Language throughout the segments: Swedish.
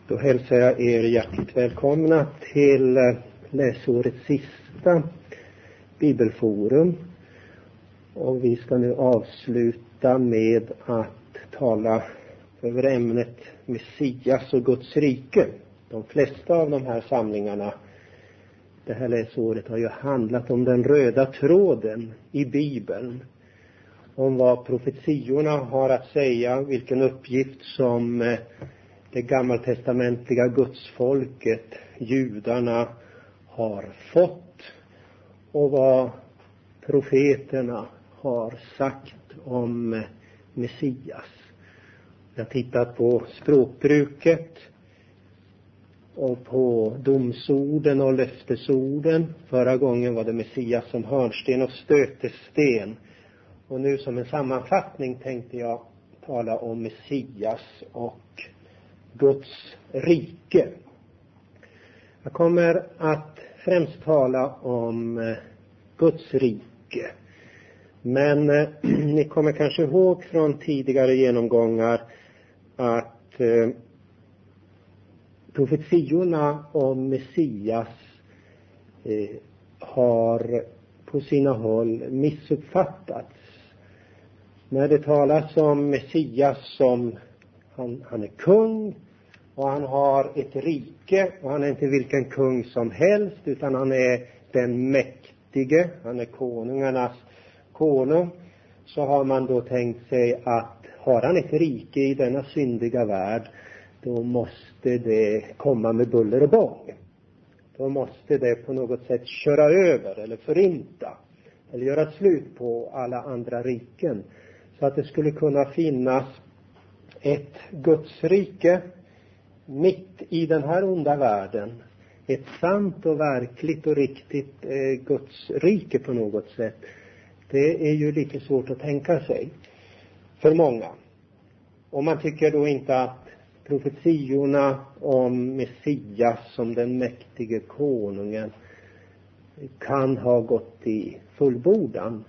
Då hälsar jag er hjärtligt välkomna till läsårets sista bibelforum. Och vi ska nu avsluta med att tala över ämnet Messias och Guds rike. De flesta av de här samlingarna det här läsåret har ju handlat om den röda tråden i Bibeln. Om vad profetiorna har att säga, vilken uppgift som det gammaltestamentliga gudsfolket, judarna, har fått och vad profeterna har sagt om Messias. Jag har tittat på språkbruket och på domsorden och löftesorden. Förra gången var det Messias som hörnsten och stötesten. Och nu som en sammanfattning tänkte jag tala om Messias och Guds rike. Jag kommer att främst tala om Guds rike. Men ni kommer kanske ihåg från tidigare genomgångar att profetiorna om Messias har på sina håll missuppfattats. När det talas om Messias som han är kung och han har ett rike och han är inte vilken kung som helst utan han är den mäktige, han är konungarnas konung, så har man då tänkt sig att har han ett rike i denna syndiga värld, då måste det komma med buller och bång. Då måste det på något sätt köra över eller förinta eller göra slut på alla andra riken. Så att det skulle kunna finnas ett Guds rike mitt i den här onda världen. Ett sant och verkligt och riktigt Guds rike på något sätt. Det är ju lite svårt att tänka sig för många. Och man tycker då inte att profetiorna om Messias som den mäktige konungen kan ha gått i fullbordan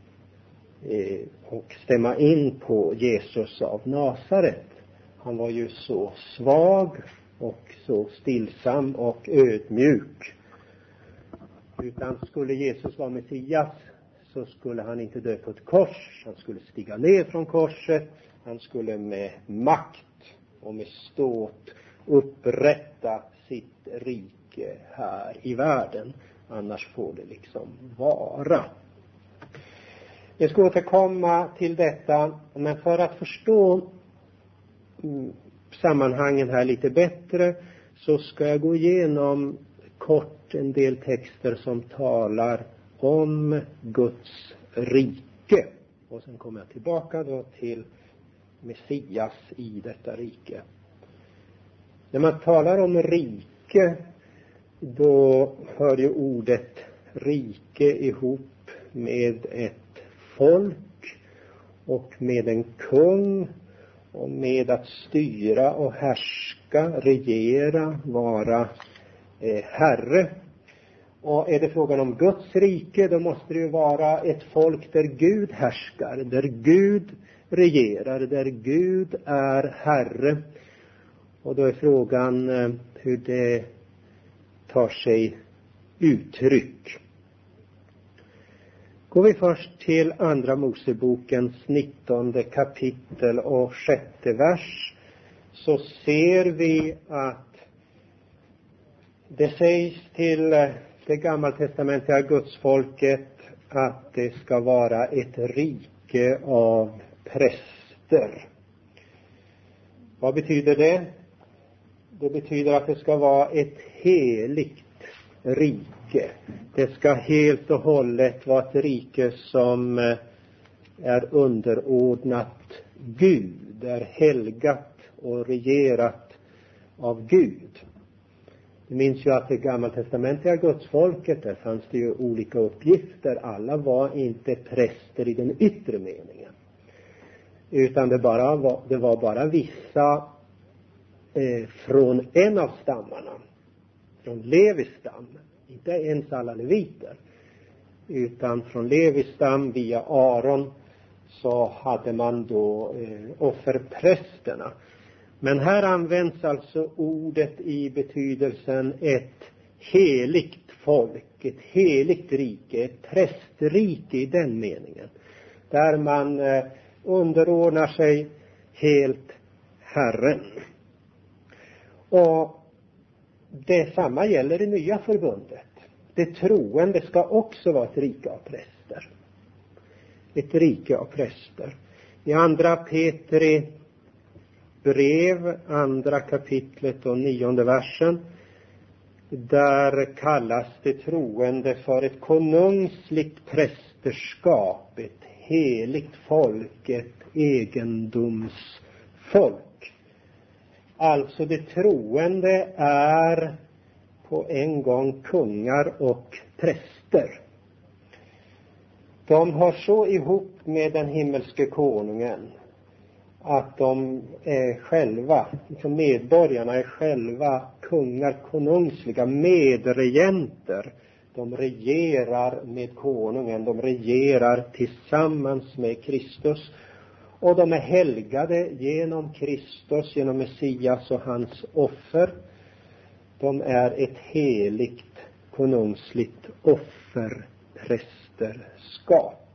och stämma in på Jesus av Nasaret. Han var ju så svag och så stillsam och ödmjuk. Utan skulle Jesus vara Messias så skulle han inte dö på ett kors. Han skulle stiga ner från korset. Han skulle med makt och med ståt upprätta sitt rike här i världen. Annars får det liksom vara. Jag ska återkomma till detta, men för att förstå sammanhangen här lite bättre så ska jag gå igenom kort en del texter som talar om Guds rike. Och sen kommer jag tillbaka då till Messias i detta rike. När man talar om rike, då hör ju ordet rike ihop med ett folk och med en kung och med att styra och härska, regera, vara herre. Och är det frågan om Guds rike, då måste det ju vara ett folk där Gud härskar, där Gud regerar, där Gud är herre. Och då är frågan hur det tar sig uttryck. Går vi först till andra Mosebokens 19 kapitel och 6:e vers, så ser vi att det sägs till det gammaltestamentliga gudsfolket att det ska vara ett rike av präster. Vad betyder det? Det betyder att det ska vara ett heligt rike. Det ska helt och hållet vara ett rike som är underordnat Gud, är helgat och regerat av Gud. Vi minns ju att det gammaltestmentliga gudsfolket, där fanns det ju olika uppgifter. Alla var inte präster i den yttre meningen. Utan det var bara vissa från en av stammarna. Från Levis stam. Inte ens alla leviter. Utan från Levis stam via Aron så hade man då offerprästerna. Men här används alltså ordet i betydelsen ett heligt folk, ett heligt rike, ett prästrike i den meningen. Där man underordnar sig helt Herren. Och det samma gäller i nya förbundet. Det troende ska också vara ett rike av präster. Ett rike av präster. I andra Petri brev, andra kapitlet och 9:e versen, där kallas det troende för ett konungsligt prästerskap, ett heligt folk, ett egendomsfolk. Alltså det troende är på en gång kungar och präster. De har så ihop med den himmelske konungen att de är själva, liksom medborgarna är själva kungar, konungsliga medregenter. De regerar med konungen, de regerar tillsammans med Kristus. Och de är helgade genom Kristus, genom Messias och hans offer. De är ett heligt, konungsligt offerprästerskap.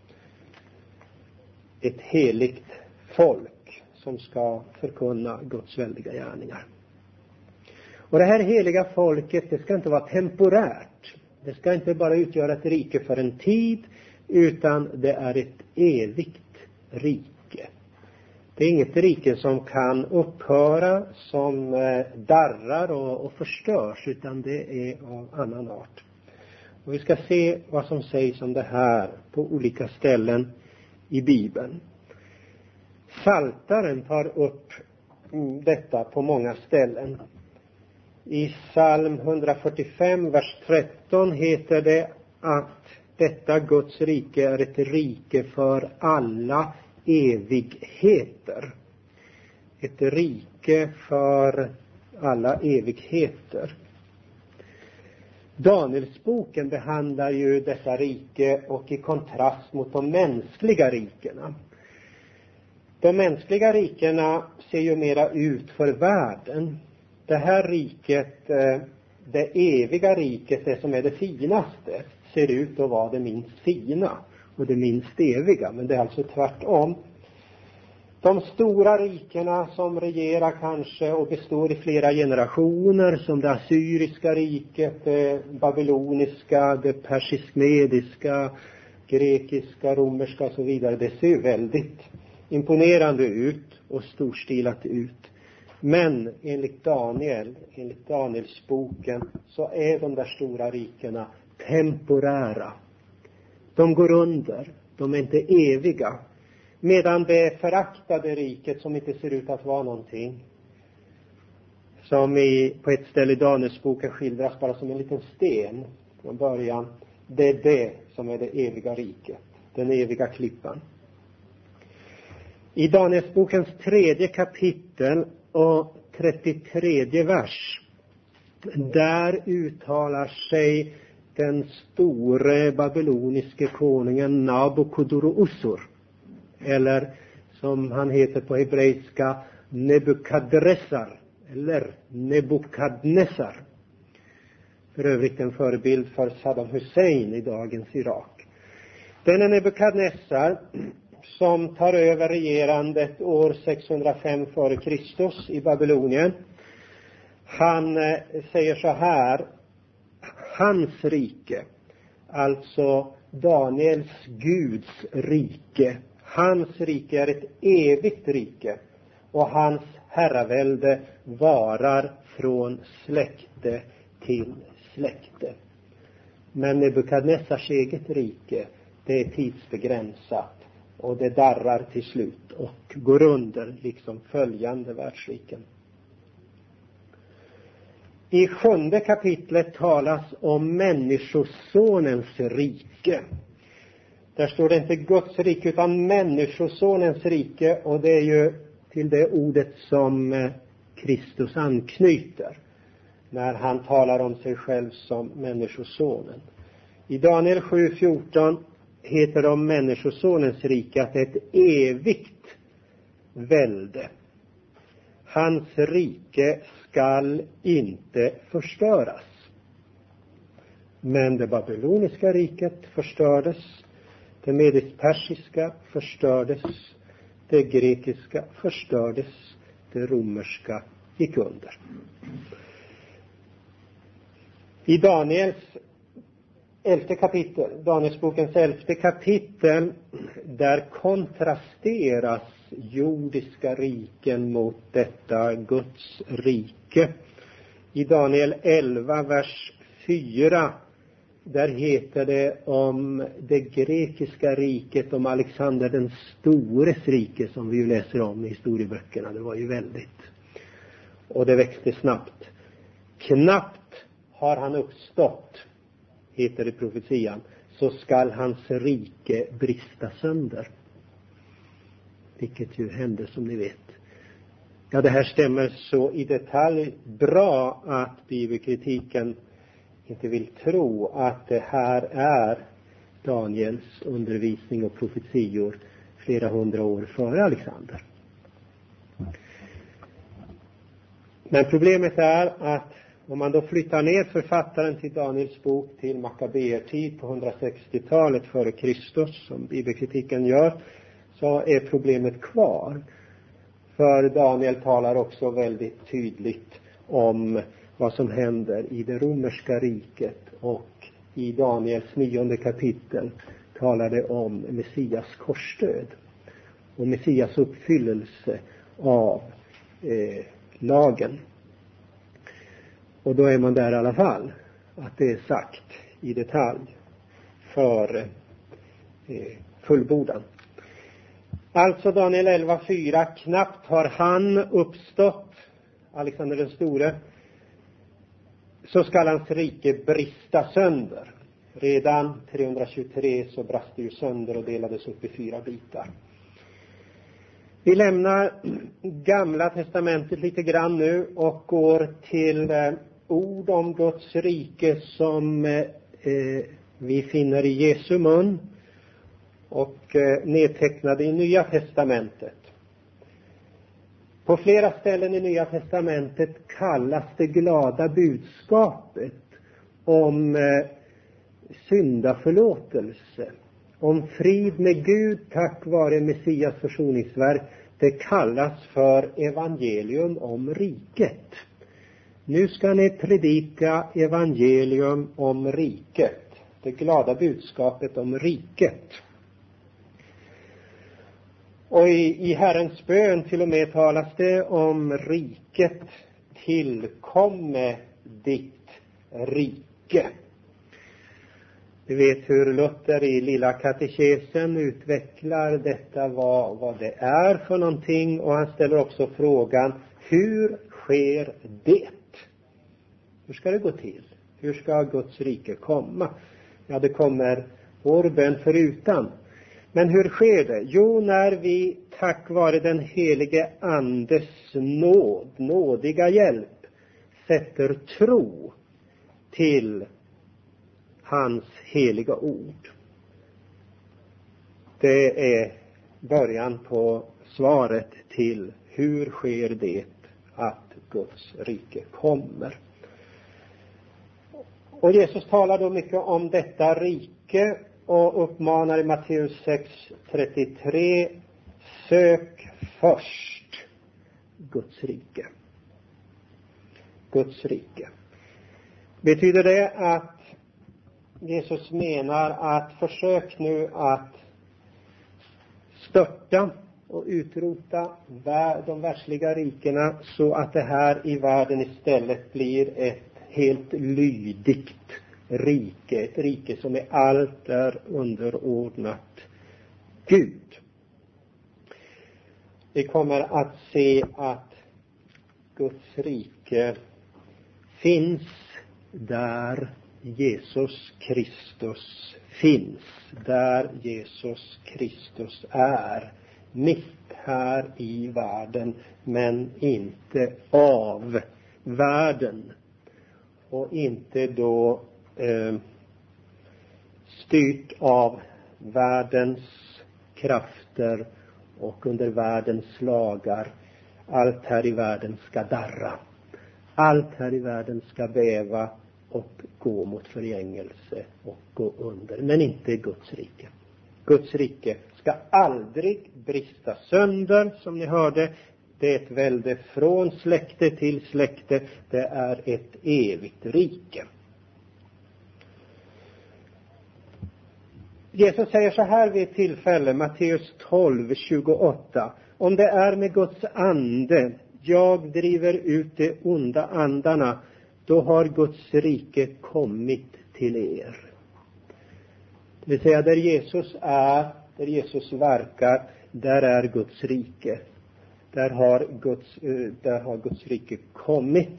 Ett heligt folk som ska förkunna Guds väldiga gärningar. Och det här heliga folket, det ska inte vara temporärt. Det ska inte bara utgöra ett rike för en tid, utan det är ett evigt rike. Det är inget rike som kan upphöra, som darrar och förstörs, utan det är av annan art. Och vi ska se vad som sägs om det här på olika ställen i Bibeln. Psaltaren tar upp detta på många ställen. I psalm 145, vers 13 heter det att detta Guds rike är ett rike för alla evigheter. Ett rike för alla evigheter. Danielsboken behandlar ju detta rike och i kontrast mot de mänskliga rikena. De mänskliga rikena ser ju mera ut för världen. Det här riket, det eviga riket, det som är det finaste, ser ut att vara det minst fina och det minst eviga. Men det är alltså tvärtom. De stora rikena som regerar kanske och består i flera generationer, som det assyriska riket, det babyloniska, det persisk-mediska, grekiska, romerska och så vidare, det ser väldigt imponerande ut och storstilat ut. Men enligt Danielsboken, så är de där stora rikena temporära. De går under, de är inte eviga. Medan det föraktade riket, som inte ser ut att vara någonting, som på ett ställe i Danielsboken skildras bara som en liten sten från början, det är det som är det eviga riket, den eviga klippan. I Danielsbokens 3:e kapitel och 33:e vers, där uttalar sig den store babyloniske konungen Nabukadnessar, eller som han heter på hebreiska Nebukadnessar, eller Nebukadnessar. För övrigt en förebild för Saddam Hussein i dagens Irak. Denna Nebukadnessar, som tar över regerandet år 605 före Kristus i Babylonien, han säger så här: hans rike, alltså Daniels Guds rike, hans rike är ett evigt rike, och hans herravälde varar från släkte till släkte. Men Nebukadnessars eget rike, det är tidsbegränsat, och det darrar till slut och går under, liksom följande världsriken. I 7:e kapitlet talas om människosonens rike. Där står det inte Guds rike utan människosonens rike, och det är ju till det ordet som Kristus anknyter när han talar om sig själv som människosonen. I Daniel 7:14 heter det om människosonens rike att det är ett evigt välde. Hans rike skall inte förstöras. Men det babyloniska riket förstördes. Det medisk-persiska förstördes. Det grekiska förstördes. Det romerska gick under. I Danielsbokens 11:e kapitel, där kontrasteras jordiska riken mot detta Guds rike. I Daniel 11, vers 4, där heter det om det grekiska riket, om Alexander den stores rike, som vi ju läser om i historieböckerna. Det var ju väldigt. Och det växte snabbt. Knappt har han uppstått, heter det i profetian, så skall hans rike brista sönder. Vilket ju hände, som ni vet. Ja, det här stämmer så i detalj bra att bibelkritiken inte vill tro att det här är Daniels undervisning och profetior flera hundra år före Alexander. Men problemet är att om man då flyttar ner författaren till Daniels bok till Makabeertid på 160-talet före Kristus, som bibelkritiken gör, så är problemet kvar. För Daniel talar också väldigt tydligt om vad som händer i det romerska riket, och i Daniels 9:e kapitel talar det om Messias korsdöd och Messias uppfyllelse av lagen. Och då är man där i alla fall, att det är sagt i detalj för fullbordan. Alltså Daniel 11:4, knappt har han uppstått, Alexander den store, så skall hans rike brista sönder. Redan 323 så brast det ju sönder och delades upp i 4 bitar. Vi lämnar Gamla testamentet lite grann nu och går till ord om Guds rike som vi finner i Jesu mun och nedtecknade i Nya testamentet. På flera ställen i Nya testamentet kallas det glada budskapet om syndaförlåtelse, om frid med Gud tack vare Messias försoningsverk. Det kallas för evangelium om riket. Nu ska ni predika evangelium om riket. Det glada budskapet om riket. Och i Herrens bön till och med talas det om riket, tillkomme ditt rike. Vi vet hur Luther i lilla katekesen utvecklar detta, vad det är för någonting, och han ställer också frågan, hur sker det? Hur ska det gå till? Hur ska Guds rike komma? Ja, det kommer vår bön förutan. Men hur sker det? Jo, när vi tack vare den helige andes nådiga hjälp sätter tro till hans heliga ord. Det är början på svaret till hur sker det att Guds rike kommer. Och Jesus talar då mycket om detta rike och uppmanar i Matteus 6:33, sök först Guds rike. Guds rike. Betyder det att Jesus menar att försök nu att störta och utrota de världsliga rikena så att det här i världen istället blir ett helt lydigt rike, ett rike som är allt är underordnat Gud. Vi kommer att se att Guds rike finns där Jesus Kristus finns, där Jesus Kristus är, mitt här i världen, men inte av världen, och inte då styrt av världens krafter och under världens lagar, allt här i världen ska darra. Allt här i världen ska bäva och gå mot förgängelse och gå under. Men inte Guds rike. Guds rike ska aldrig brista sönder, som ni hörde. Det är ett välde från släkte till släkte. Det är ett evigt rike. Jesus säger så här vid ett tillfälle, Matteus 12:28. Om det är med Guds ande jag driver ut de onda andarna, då har Guds rike kommit till er. Det vill säga, där Jesus är, där Jesus verkar, där är Guds rike. Där har Guds rike kommit.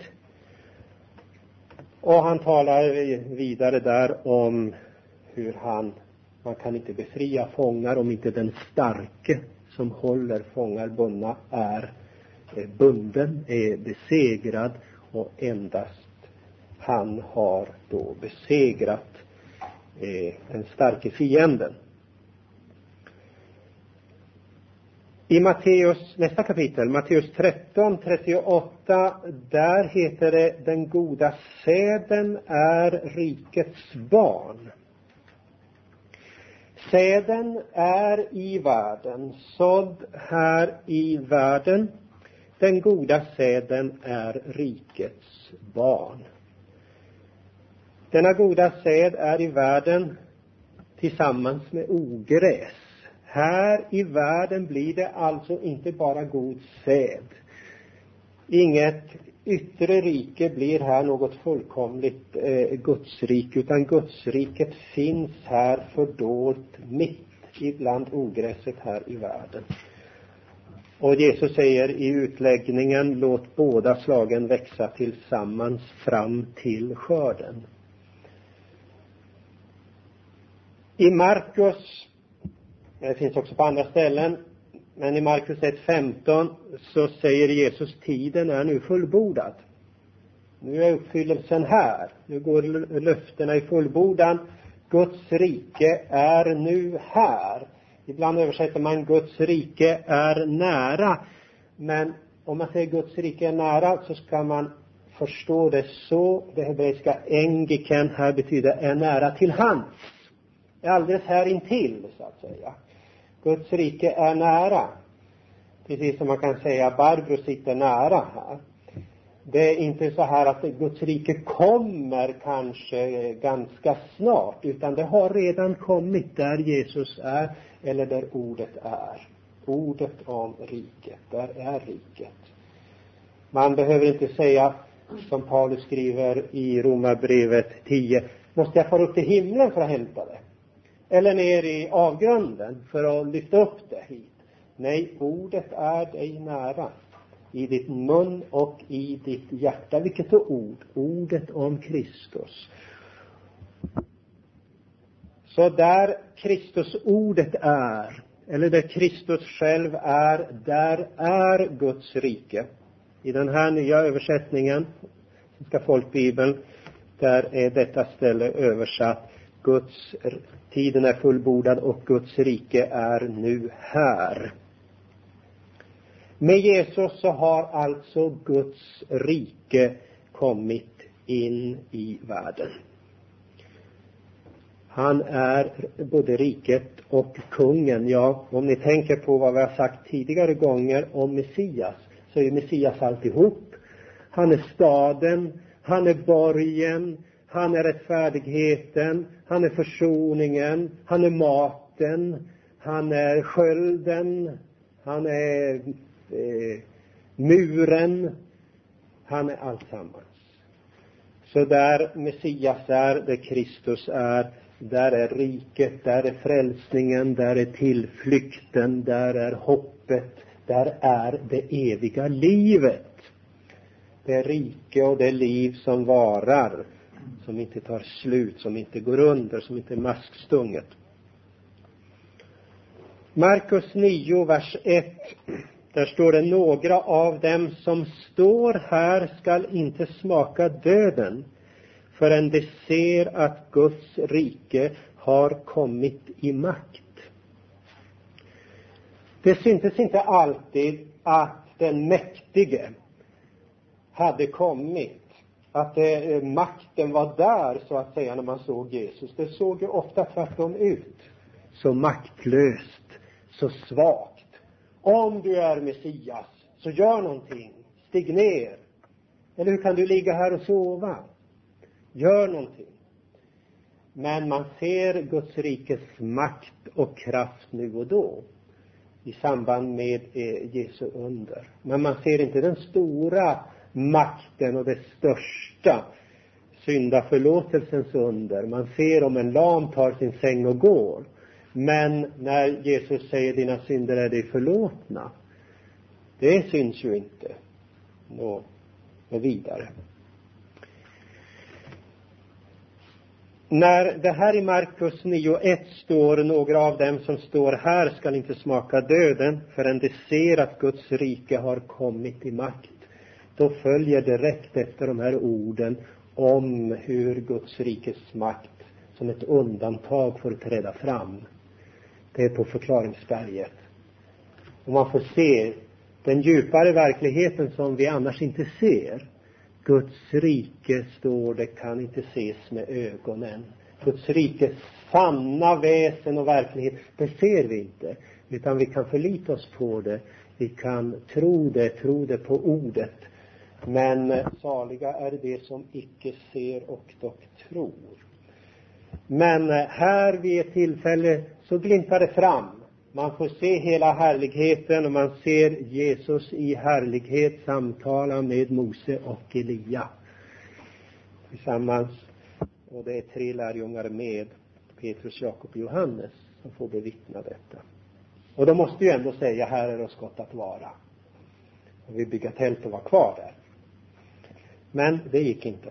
Och han talar vidare där om hur man kan inte befria fångar om inte den starke som håller fångar bundna är bunden, är besegrad, och endast han har då besegrat den starke fienden. I nästa kapitel, Matteus 13:38, där heter det: den goda säden är rikets barn. Säden är i världen, sådd här i världen. Den goda säden är rikets barn. Denna goda säd är i världen tillsammans med ogräs. Här i världen blir det alltså inte bara god säd. Inget yttre rike blir här något fullkomligt Gudsrike, utan Gudsriket finns här fördolt mitt ibland ogräset här i världen. Och Jesus säger i utläggningen: låt båda slagen växa tillsammans fram till skörden. I Markus, det finns också på andra ställen, men i Markus 1:15 så säger Jesus: tiden är nu fullbordad. Nu är uppfyllelsen här. Nu går löftena i fullbordan. Guds rike är nu här. Ibland översätter man Guds rike är nära. Men om man säger Guds rike är nära, så ska man förstå det så. Det hebreiska engiken här betyder är nära till hands. Är alldeles här intill, så att säga. Guds rike är nära. Precis som man kan säga Barbro sitter nära här. Det är inte så här att Guds rike kommer kanske ganska snart, utan det har redan kommit där Jesus är, eller där ordet är. Ordet om riket, där är riket. Man behöver inte säga som Paulus skriver i Romarbrevet 10: måste jag fara upp till himlen för att hämta det? Eller ner i avgrunden för att lyfta upp det hit? Nej, ordet är dig nära. I ditt mun och i ditt hjärta. Vilket är ord? Ordet om Kristus. Så där Kristus ordet är, eller där Kristus själv är, där är Guds rike. I den här nya översättningen, Svenska folkbibeln, där är detta ställe översatt: Guds tiden är fullbordad och Guds rike är nu här. Med Jesus så har alltså Guds rike kommit in i världen. Han är både riket och kungen. Ja, om ni tänker på vad vi har sagt tidigare gånger om Messias, så är Messias alltihop. Han är staden, han är borgen, han är rättfärdigheten, han är försoningen, han är maten, han är skölden, han är muren, han är alltsammans. Så där Messias är, där Kristus är, där är riket, där är frälsningen, där är tillflykten, där är hoppet, där är det eviga livet. Det rike och det liv som varar, som inte tar slut, som inte går under, som inte är maskstunget. Markus 9, vers 1. Där står det: några av dem som står här skall inte smaka döden förrän de ser att Guds rike har kommit i makt. Det syntes inte alltid att den mäktige hade kommit. Att makten var där så att säga när man såg Jesus. Det såg ju ofta tvärtom ut. Så maktlöst, så svagt. Om du är Messias, så gör någonting. Stig ner. Eller hur kan du ligga här och sova? Gör någonting. Men man ser Guds rikes makt och kraft nu och då. I samband med Jesu under. Men man ser inte den stora makten och det största syndaförlåtelsens under. Man ser om en lam tar sin säng och går. Men när Jesus säger dina synder är dig förlåtna. Det syns ju inte. Och vidare. När det här i Markus 9:1 står, några av dem som står här ska inte smaka döden förrän de ser att Guds rike har kommit i makt. Då följer direkt efter de här orden om hur Guds rikes makt som ett undantag får träda fram. Det är på förklaringsberget. Och man får se den djupare verkligheten som vi annars inte ser. Guds rike, står det, kan inte ses med ögonen. Guds rikes sanna väsen och verklighet, det ser vi inte. Utan vi kan förlita oss på det. Vi kan tro det på ordet. Men saliga är det som icke ser och dock tror. Men här vid ett tillfälle så glimtar det fram. Man får se hela härligheten och man ser Jesus i härlighet samtala med Mose och Elia. Tillsammans. Och det är 3 lärjungar med Petrus, Jakob och Johannes som får bevittna detta. Och de måste ju ändå säga, här är oss gott att vara. Och vi bygger tält och var kvar där. Men det gick inte.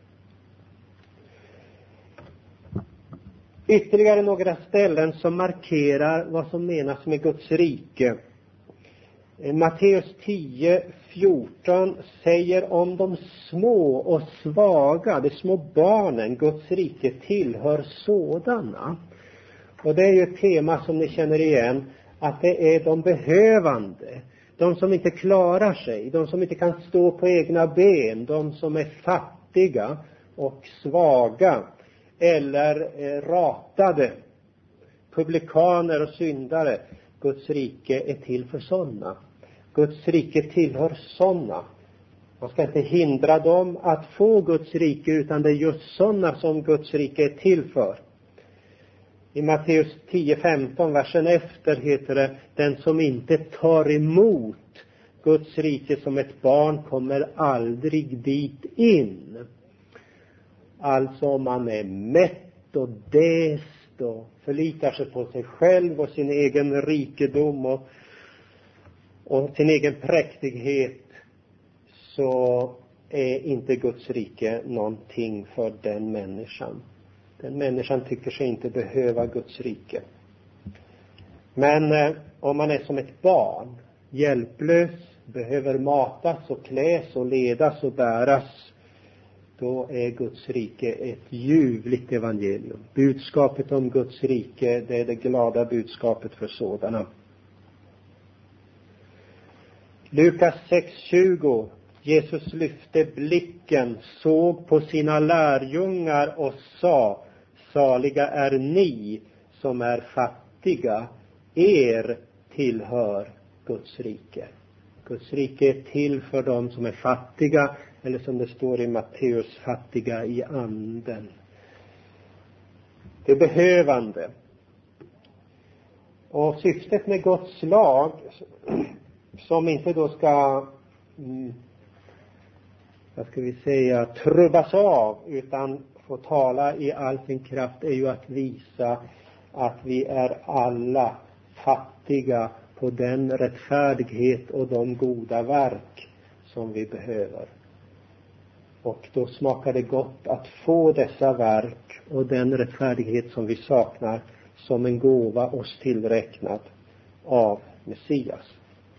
Ytterligare några ställen som markerar vad som menas med Guds rike. Matteus 10:14 säger om de små och svaga, de små barnen, Guds rike tillhör sådana. Och det är ju ett tema som ni känner igen, att det är de behövande, de som inte klarar sig, de som inte kan stå på egna ben, de som är fattiga och svaga eller ratade, publikaner och syndare. Guds rike är till för sådana. Guds rike tillhör sådana. Man ska inte hindra dem att få Guds rike, utan det är just sådana som Guds rike är till för. I Matteus 10:15, versen efter, heter det: den som inte tar emot Guds rike som ett barn kommer aldrig dit in. Alltså om man är mätt och däst och förlitar sig på sig själv och sin egen rikedom och sin egen präktighet, så är inte Guds rike någonting för den människan. Den människan tycker sig inte behöva Guds rike. Men om man är som ett barn, hjälplös, behöver matas och kläs och ledas och bäras, då är Guds rike ett ljuvligt evangelium. Budskapet om Guds rike, det är det glada budskapet för sådana. Lukas 6:20. Jesus lyfte blicken, såg på sina lärjungar och sa: saliga är ni som är fattiga, er tillhör Guds rike. Guds rike är till för dem som är fattiga, eller som det står i Matteus, fattiga i anden. Det är behövande. Och syftet med Guds lag, som inte då ska trubbas av, utan få tala i all sin kraft, är ju att visa att vi är alla fattiga på den rättfärdighet och de goda verk som vi behöver. Och då smakar det gott att få dessa verk och den rättfärdighet som vi saknar som en gåva oss tillräknad av Messias.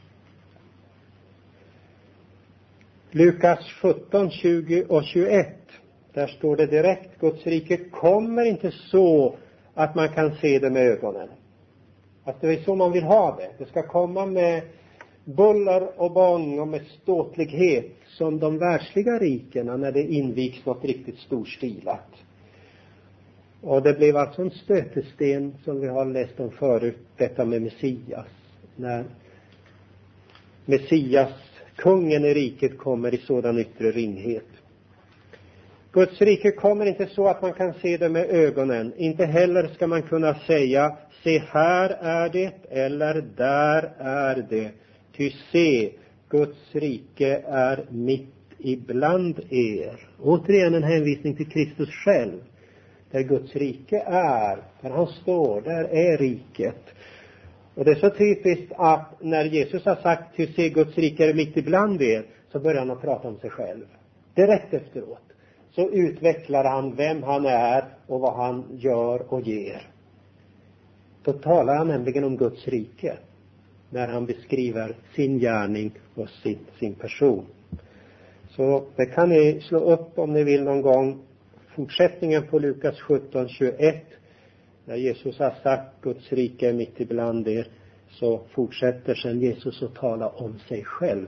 Lukas 17:20 och 21. Där står det direkt: Guds rike kommer inte så att man kan se det med ögonen. Att det är så man vill ha det. Det ska komma buller och bång och med ståtlighet som de världsliga rikena när det invigs något riktigt storstilat. Och det blev alltså en stötesten som vi har läst om förut, detta med Messias. När Messias, kungen i riket, kommer i sådan yttre ringhet. Guds rike kommer inte så att man kan se det med ögonen. Inte heller ska man kunna säga, se här är det eller där är det. Ty se, Guds rike är mitt ibland er. Återigen en hänvisning till Kristus själv. Där Guds rike är, där han står, där är riket. Och det är så typiskt att när Jesus har sagt, ty se, Guds rike är mitt ibland er, så börjar han att prata om sig själv. Direkt efteråt så utvecklar han vem han är och vad han gör och ger. Då talar han nämligen om Guds rike när han beskriver sin gärning och sin person. Så det kan ni slå upp om ni vill någon gång. Fortsättningen på Lukas 17:21. När Jesus har sagt Guds rike är mitt ibland er, så fortsätter sedan Jesus att tala om sig själv.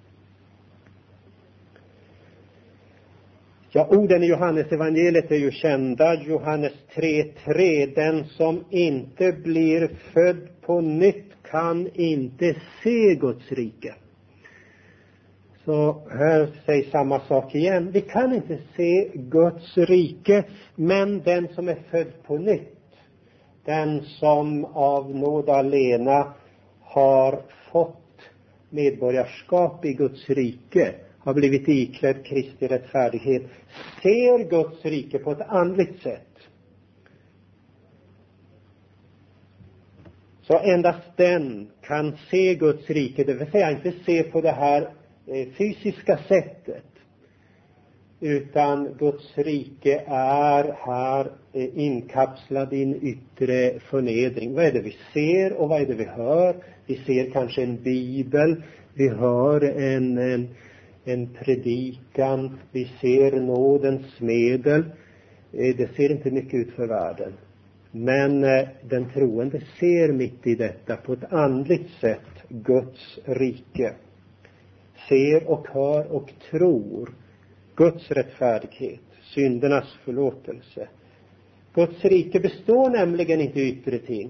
Ja, orden i Johannes evangeliet är ju kända. Johannes 3:3. Den som inte blir född på nytt kan inte se Guds rike. Så här säger samma sak igen. Vi kan inte se Guds rike, men den som är född på nytt, den som av nåd alena har fått medborgarskap i Guds rike, har blivit iklädd Kristi rättfärdighet, ser Guds rike på ett andligt sätt. Så endast den kan se Guds rike, det vill säga inte se på det här fysiska sättet, utan Guds rike är här inkapslad i en yttre förnedring. Vad är det vi ser och vad är det vi hör? Vi ser kanske en bibel, vi hör en predikan, vi ser nådens medel. Det ser inte mycket ut för världen. Men den troende ser mitt i detta på ett andligt sätt Guds rike. Ser och hör och tror Guds rättfärdighet, syndernas förlåtelse. Guds rike består nämligen inte i yttre ting.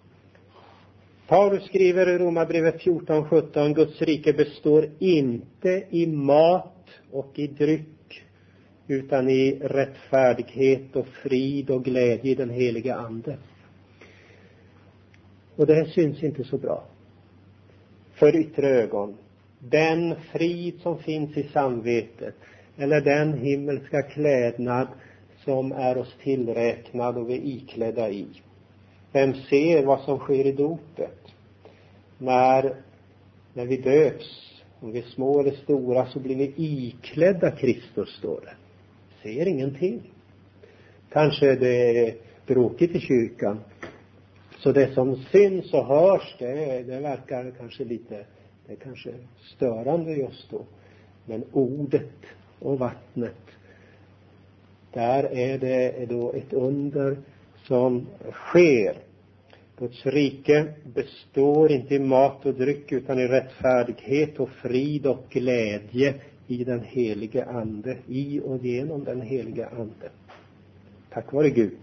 Paulus skriver i Romarbrevet 14:17, Guds rike består inte i mat och i dryck, utan i rättfärdighet och frid och glädje i den heliga ande. Och det här syns inte så bra för yttre ögon. Den frid som finns i samvetet, eller den himmelska klädnad som är oss tillräknad och vi är iklädda i. Vem ser vad som sker i dopet? När vi döps, om vi är små eller stora, så blir vi iklädda Kristus, står det. Ser ingenting. Kanske det är bråkigt i kyrkan. Så det som syns och hörs, det verkar kanske lite, det är kanske störande just då. Men ordet och vattnet, där är det då ett under som sker. Guds rike består inte i mat och dryck, utan i rättfärdighet och frid och glädje i den helige ande, i och genom den helige ande. Tack vare Gud.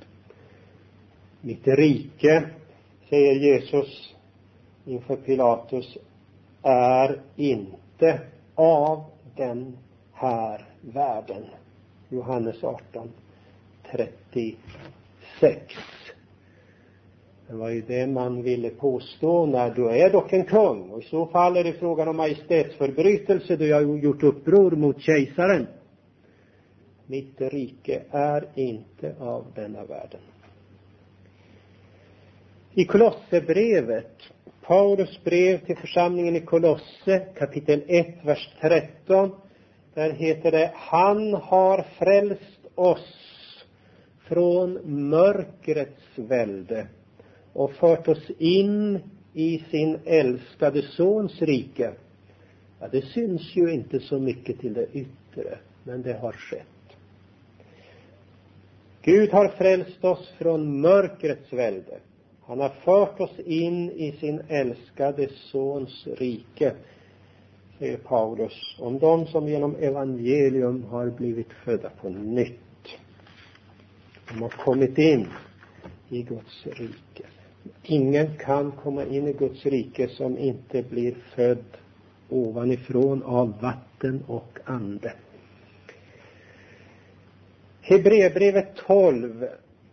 Mitt rike, säger Jesus inför Pilatus, är inte av den här världen. Johannes 18:36. Det var ju det man ville påstå när du är dock en kung. Och i så fall är det frågan om majestätsförbrytelse då jag har gjort uppror mot kejsaren. Mitt rike är inte av denna världen. I Kolossebrevet, Paulus brev till församlingen i Kolosse, kapitel 1, vers 13. Där heter det, han har frälst oss från mörkrets välde och fört oss in i sin älskade sons rike. Ja, det syns ju inte så mycket till det yttre, men det har skett. Gud har frälst oss från mörkrets välde. Han har fört oss in i sin älskade sons rike. säger Paulus, om de som genom evangelium har blivit födda på nytt. De har kommit in i Guds rike. Ingen kan komma in i Guds rike som inte blir född ovanifrån av vatten och ande. Hebreerbrevet 12.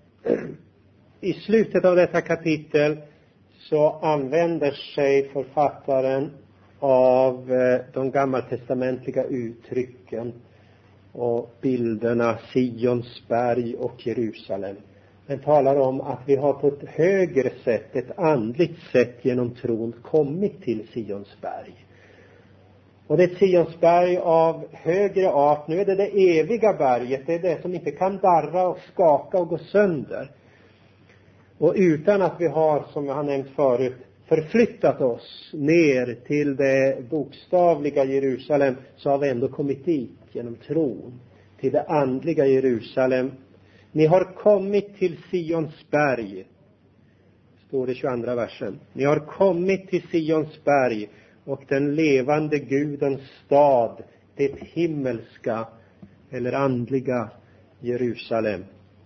I slutet av detta kapitel så använder sig författaren av de gammaltestamentliga uttrycken och bilderna Sions berg och Jerusalem. Den talar om att vi har på ett högre sätt, ett andligt sätt genom tron kommit till Sions berg. Och det är ett Sions berg av högre art. Nu är det eviga berget. Det är det som inte kan darra och skaka och gå sönder. Och utan att vi har, som jag har nämnt förut, förflyttat oss ner till det bokstavliga Jerusalem, så har vi ändå kommit dit genom tron. Till det andliga Jerusalem. Ni har kommit till Sions berg. Står det 22 versen. Ni har kommit till Sions berg och den levande Gudens stad, det himmelska eller andliga Jerusalem.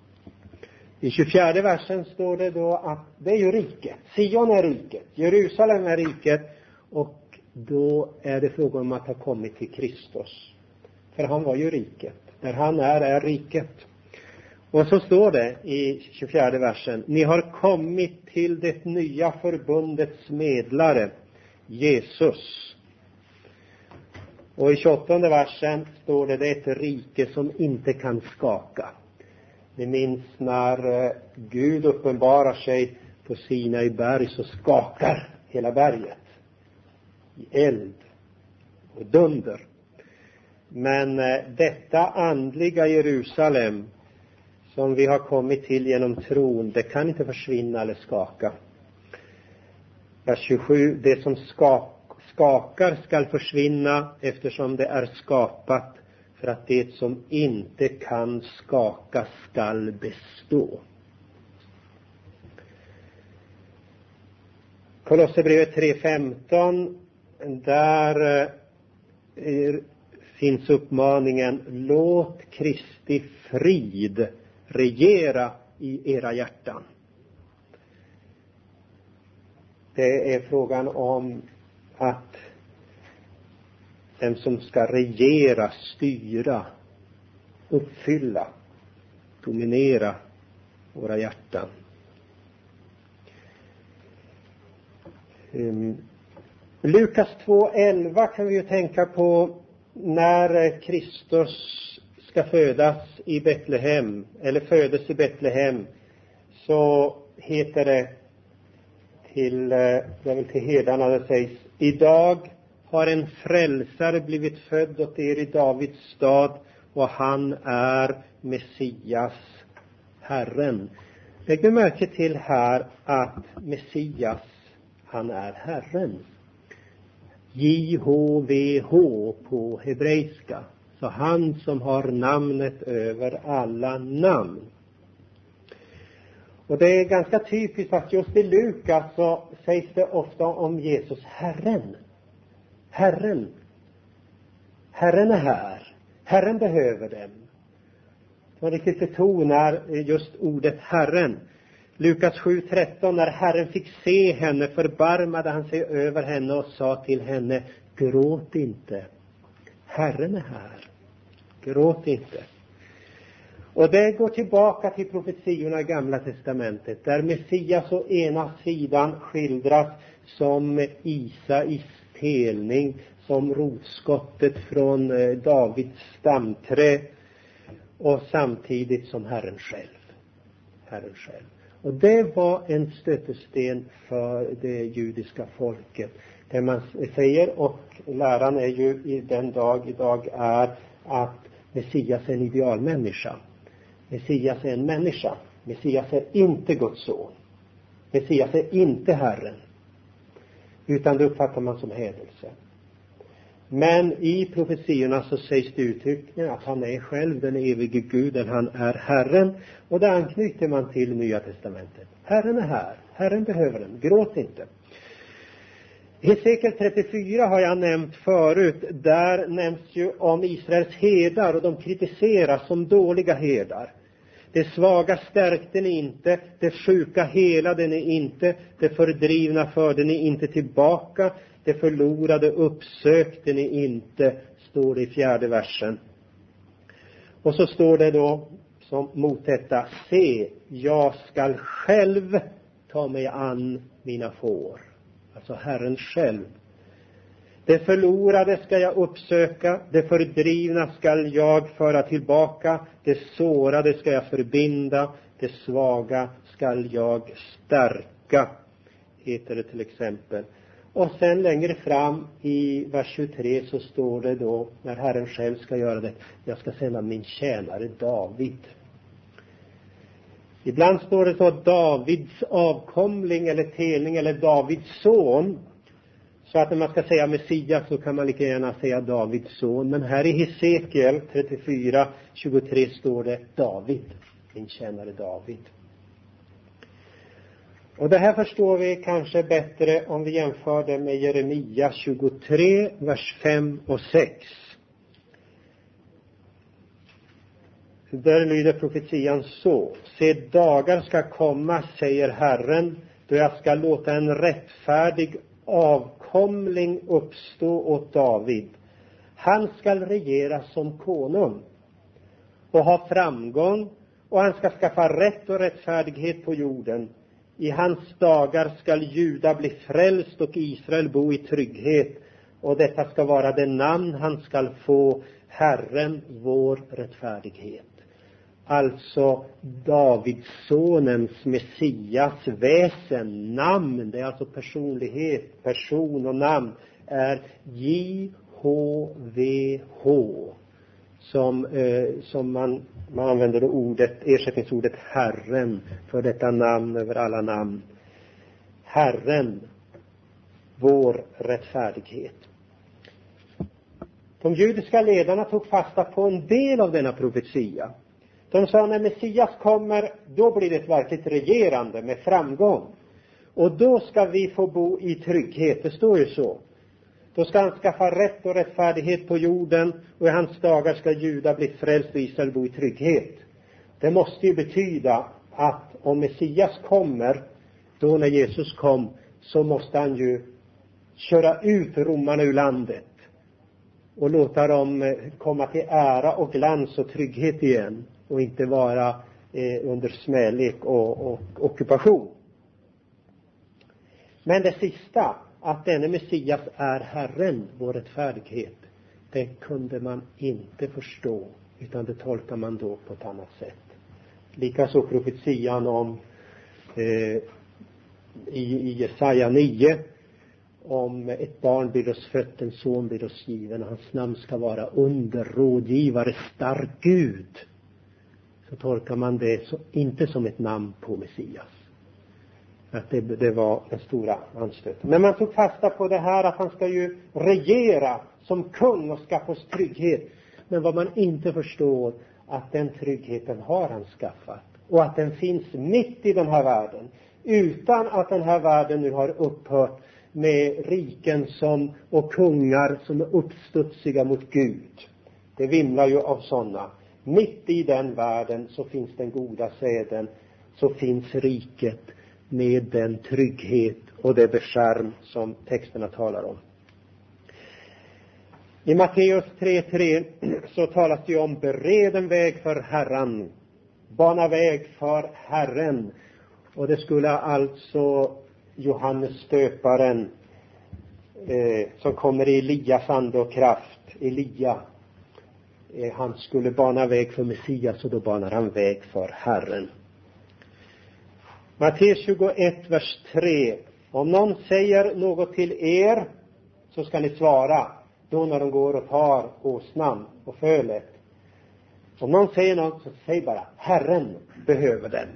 I 24 versen står det då att det är ju riket. Sion är riket. Jerusalem är riket. Och då är det frågan om att ha kommit till Kristus. För han var ju riket. Där han är riket. Och så står det i 24 versen. Ni har kommit till det nya förbundets medlare, Jesus. Och i 28 versen står det är ett rike som inte kan skaka. Ni minns när Gud uppenbarar sig på Sinai berg, så skakar hela berget i eld och dunder. Men detta andliga Jerusalem som vi har kommit till genom tron, det kan inte försvinna eller skaka. Vers 27, det som skakar skall försvinna eftersom det är skapat för att det som inte kan skaka skall bestå. Kolosserbrevet 3:15, där finns uppmaningen: låt Kristi frid regera i era hjärtan. Det är frågan om att den som ska regera, styra, uppfylla, dominera våra hjärtan. Lukas 2:11 kan vi ju tänka på när Kristus ska födas i Betlehem, eller födes i Betlehem, så heter det till herdarna, det sägs: idag har en frälsare blivit född åt er i Davids stad, och han är Messias, Herren. Lägg märke till här att Messias, han är Herren. JHVH på hebreiska. Så han som har namnet över alla namn. Och det är ganska typiskt att just i Lukas så sägs det ofta om Jesus Herren. Herren. Herren är här. Herren behöver dem. Man riktigt betonar just ordet Herren. Lukas 7:13, när Herren fick se henne förbarmade han sig över henne och sa till henne: gråt inte. Herren är här. Gråt inte. Och det går tillbaka till profetiorna i Gamla testamentet, där Messias å ena sidan skildras som Isais telning, som rotskottet från Davids stamträ, och samtidigt som Herren själv. Herren själv. Och det var en stötesten för det judiska folket. Det man säger, och läran är ju idag är att Messias är en idealmänniska. Messias är en människa. Messias är inte Guds son. Messias är inte Herren. Utan det uppfattar man som hädelse. Men i profetiorna så sägs det uttryckligen att han är själv den evige Guden. Han är Herren. Och där anknyter man till Nya testamentet. Herren är här. Herren behöver den. Gråt inte. Hesekiel 34 har jag nämnt förut. Där nämns ju om Israels herdar och de kritiseras som dåliga herdar. Det svaga stärkte ni inte, det sjuka helade ni inte, det fördrivna förde ni inte tillbaka, det förlorade uppsökte ni inte, står det i 4:e versen. Och så står det då som mot detta: se, jag skall själv ta mig an mina får. Alltså Herren själv. Det förlorade ska jag uppsöka, det fördrivna ska jag föra tillbaka, det sårade ska jag förbinda, det svaga ska jag stärka, heter det till exempel. Och sen längre fram i vers 23 så står det då, när Herren själv ska göra det: jag ska sända min tjänare David. Ibland står det så Davids avkomling eller telning eller Davids son. Så att när man ska säga Messias så kan man lika gärna säga Davids son. Men här i Hesekiel 34:23 står det David, min tjänare David. Och det här förstår vi kanske bättre om vi jämför det med Jeremia 23, vers 5 och 6. Där lyder profetian så: se, dagar ska komma, säger Herren, då jag ska låta en rättfärdig avkomling uppstå åt David. Han ska regera som konung och ha framgång, och han ska skaffa rätt och rättfärdighet på jorden. I hans dagar ska Juda bli frälst och Israel bo i trygghet, och detta ska vara det namn han ska få: Herren vår rättfärdighet. Alltså Davidssonens Messias väsen, namn, det är alltså personlighet, person och namn, är JHVH, som man använder det ordet, ersättningsordet Herren för detta namn över alla namn. Herren vår rättfärdighet. De judiska ledarna tog fasta på en del av denna profetia. De sa: när Messias kommer, då blir det ett verkligt regerande med framgång. Och då ska vi få bo i trygghet. Det står ju så. Då ska han skaffa rätt och rättfärdighet på jorden, och i hans dagar ska Juda bli frälst och Israel bo i trygghet. Det måste ju betyda att om Messias kommer, då när Jesus kom, så måste han ju köra ut romarna ur landet och låta dem komma till ära och glans och trygghet igen, och inte vara under smälek och ockupation. Men det sista, att denne Messias är Herren, vår rättfärdighet, det kunde man inte förstå, utan det tolkar man då på ett annat sätt. Likaså profetian om i Jesaja 9, om ett barn blir oss fött, en son blir oss given, och hans namn ska vara under, rådgivare, stark Gud. Så tolkar man det så, inte som ett namn på Messias. Att det var den stora anstöten. Men man tog fasta på det här att han ska ju regera som kung och skaffa oss trygghet. Men vad man inte förstår, att den tryggheten har han skaffat. Och att den finns mitt i den här världen. Utan att den här världen nu har upphört med riken och kungar som är uppstudsiga mot Gud. Det vimlar ju av sådana. Mitt i den världen så finns den goda säden, så finns riket med den trygghet och det beskärm som texterna talar om. I Matteus 3:3 så talas det om: bered en väg för Herren, bana väg för Herren. Och det skulle alltså Johannes stöparen som kommer i Elias ande och kraft, Elia, han skulle bana väg för Messias, och då banar han väg för Herren. Matteus 21, vers 3. Om någon säger något till er, så ska ni svara, då när de går och tar åsnan och fölet. Om någon säger något, så säg bara: Herren behöver den.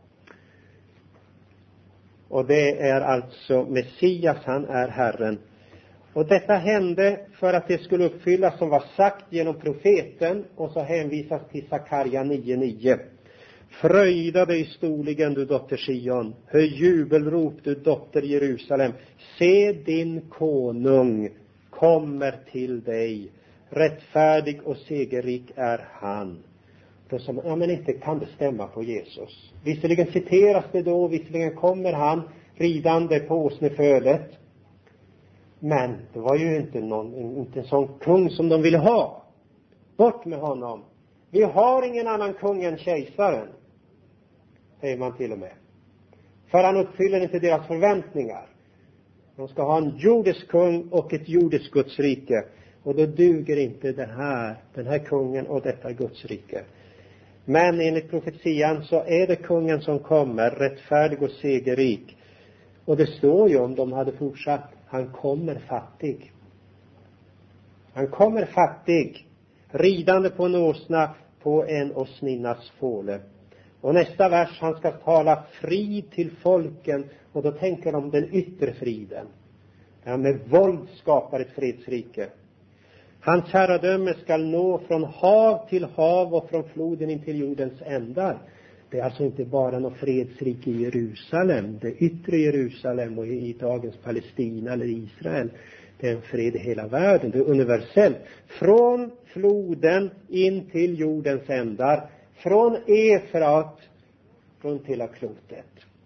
Och det är alltså Messias, han är Herren. Och detta hände för att det skulle uppfyllas som var sagt genom profeten, och så hänvisas till Sakarja 9:9. Fröjda dig storligen, du dotter Sion. Höj jubelrop, du dotter Jerusalem. Se, din konung kommer till dig. Rättfärdig och segerrik är han. Då som men inte kan bestämma på Jesus. Visserligen citeras det då, visserligen kommer han ridande på åsnefölet. Men det var ju inte en sån kung som de ville ha. Bort med honom. Vi har ingen annan kung än kejsaren, säger man till och med. För han uppfyller inte deras förväntningar. De ska ha en jordisk kung och ett jordiskt gudsrike. Och då duger inte den här kungen och detta gudsrike. Men enligt profetian så är det kungen som kommer, rättfärdig och segerrik. Och det står ju, om de hade fortsatt, han kommer fattig. Han kommer fattig, ridande på en åsna på en åsninnas fåle. Och nästa vers, han ska tala frid till folken. Och då tänker de den yttre friden. Han med våld skapar ett fredsrike. Hans herradöme skall nå från hav till hav och från floden in till jordens ändar. Det är alltså inte bara något fredsrike i Jerusalem, det yttre Jerusalem och i dagens Palestina eller Israel. Det är en fred i hela världen, det är universellt. Från floden in till jordens ändar, från Efrat runt hela klotet.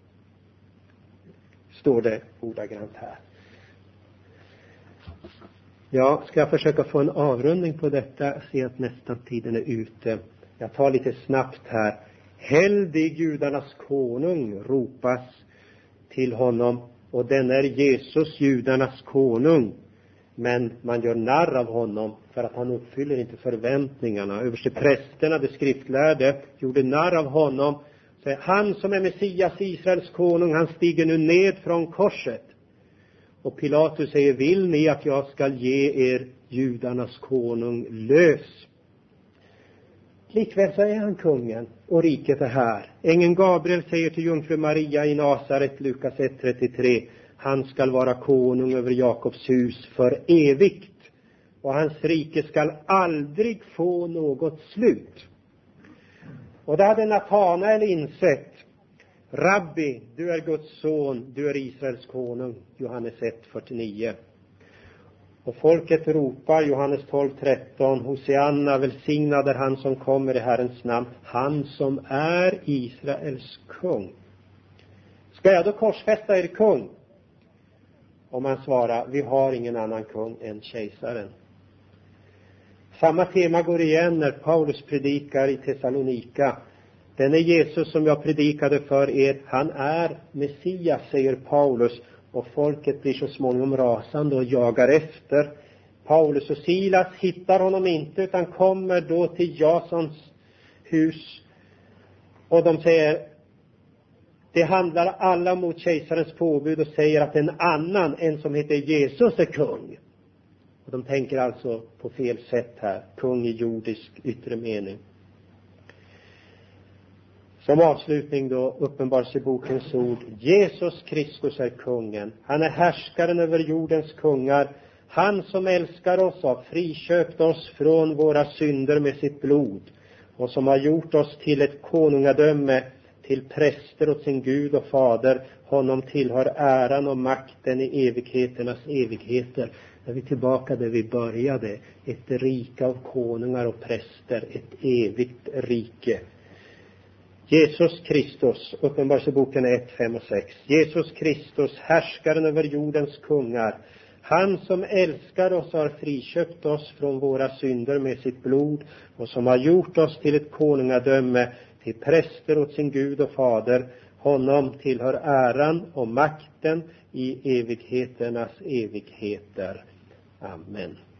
Står det ordagrant här. Ja, ska jag försöka få en avrundning på detta? Jag ser att nästan tiden är ute. Jag tar lite snabbt här. Heldig judarnas konung ropas till honom. Och den är Jesus, judarnas konung. Men man gör narr av honom för att han uppfyller inte förväntningarna. Översteprästerna, de skriftlärde, gjorde narr av honom. Så han som är Messias, Israels konung, han stiger nu ned från korset. Och Pilatus säger, vill ni att jag ska ge er judarnas konung lös? Likväl så är han kungen och riket är här. Ängeln Gabriel säger till jungfru Maria i Nasaret, Lukas 1:33, han skall vara konung över Jakobs hus för evigt. Och hans rike skall aldrig få något slut. Och det hade Natanael insett. Rabbi, du är Guds son, du är Israels konung. Johannes 1:49. Och folket ropar, Johannes 12:13, Hosianna, välsignad är han som kommer i Herrens namn, han som är Israels kung. Ska jag då korsfästa er kung? Och man svarar, vi har ingen annan kung än kejsaren. Samma tema går igen när Paulus predikar i Thessalonika. Den är Jesus som jag predikade för er, han är Messias, säger Paulus. Och folket blir så småningom rasande och jagar efter. Paulus och Silas hittar honom inte, utan kommer då till Jasons hus. Och de säger, det handlar alla mot kejsarens påbud och säger att en annan, en som heter Jesus, är kung. Och de tänker alltså på fel sätt här, kung i jordisk yttre mening. Som avslutning då, Uppenbarelsebokens ord. Jesus Kristus är kungen. Han är härskaren över jordens kungar. Han som älskar oss har friköpt oss från våra synder med sitt blod. Och som har gjort oss till ett konungadöme, till präster åt sin Gud och Fader. Honom tillhör äran och makten i evigheternas evigheter. När vi är tillbaka där vi började. Ett rike av konungar och präster. Ett evigt rike. Jesus Kristus, Uppenbarelseboken 1, 5 och 6. Jesus Kristus, härskaren över jordens kungar. Han som älskar oss har friköpt oss från våra synder med sitt blod. Och som har gjort oss till ett konungadöme, till präster åt sin Gud och Fader. Honom tillhör äran och makten i evigheternas evigheter. Amen.